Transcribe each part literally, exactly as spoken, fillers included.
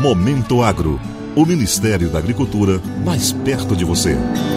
Momento Agro, o Ministério da Agricultura mais perto de você.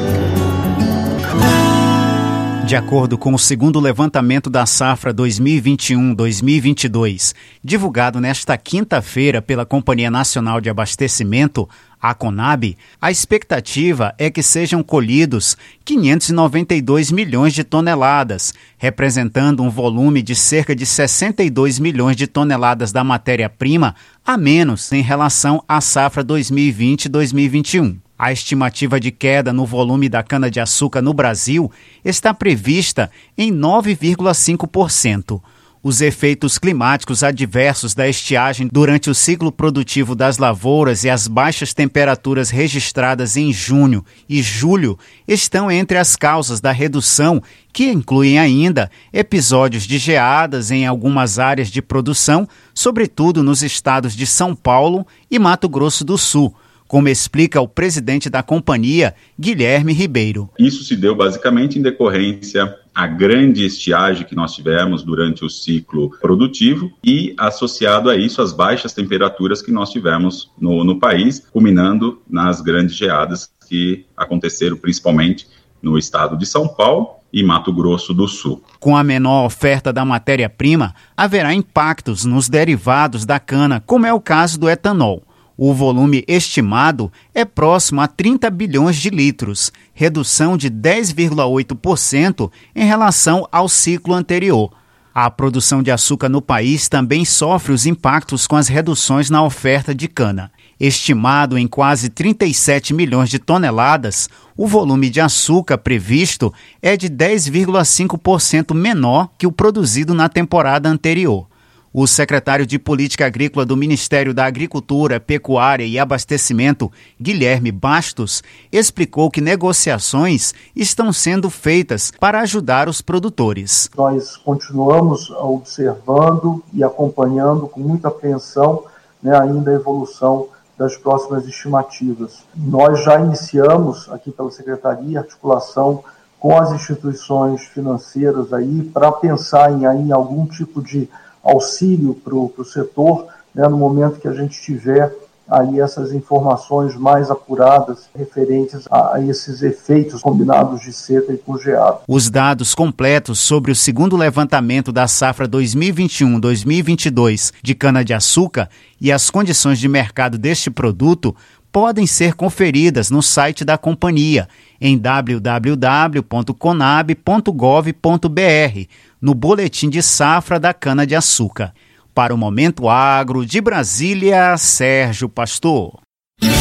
De acordo com o segundo levantamento da safra dois mil e vinte e um a dois mil e vinte e dois, divulgado nesta quinta-feira pela Companhia Nacional de Abastecimento, a CONAB, a expectativa é que sejam colhidos quinhentos e noventa e dois milhões de toneladas, representando um volume de cerca de sessenta e dois milhões de toneladas da matéria-prima a menos em relação à safra dois mil e vinte a dois mil e vinte e um. A estimativa de queda no volume da cana-de-açúcar no Brasil está prevista em nove vírgula cinco por cento. Os efeitos climáticos adversos da estiagem durante o ciclo produtivo das lavouras e as baixas temperaturas registradas em junho e julho estão entre as causas da redução, que incluem ainda episódios de geadas em algumas áreas de produção, sobretudo nos estados de São Paulo e Mato Grosso do Sul, como explica o presidente da companhia, Guilherme Ribeiro. Isso se deu basicamente em decorrência à grande estiagem que nós tivemos durante o ciclo produtivo e, associado a isso, as baixas temperaturas que nós tivemos no, no país, culminando nas grandes geadas que aconteceram principalmente no estado de São Paulo e Mato Grosso do Sul. Com a menor oferta da matéria-prima, haverá impactos nos derivados da cana, como é o caso do etanol. O volume estimado é próximo a trinta bilhões de litros, redução de dez vírgula oito por cento em relação ao ciclo anterior. A produção de açúcar no país também sofre os impactos com as reduções na oferta de cana. Estimado em quase trinta e sete milhões de toneladas, o volume de açúcar previsto é de dez vírgula cinco por cento menor que o produzido na temporada anterior. O secretário de Política Agrícola do Ministério da Agricultura, Pecuária e Abastecimento, Guilherme Bastos, explicou que negociações estão sendo feitas para ajudar os produtores. Nós continuamos observando e acompanhando com muita apreensão, né, ainda a evolução das próximas estimativas. Nós já iniciamos aqui pela Secretaria articulação com as instituições financeiras aí para pensar em, aí, em algum tipo de auxílio para o setor, né, no momento que a gente tiver aí essas informações mais apuradas referentes a, a esses efeitos combinados de seca e com geada. Os dados completos sobre o segundo levantamento da safra dois mil e vinte e um a dois mil e vinte e dois de cana-de-açúcar e as condições de mercado deste produto podem ser conferidas no site da companhia em w w w ponto conab ponto gov ponto b r, no Boletim de Safra da Cana-de-Açúcar. Para o Momento Agro, de Brasília, Sérgio Pastor.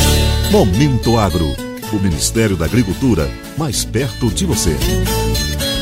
Momento Agro, o Ministério da Agricultura mais perto de você.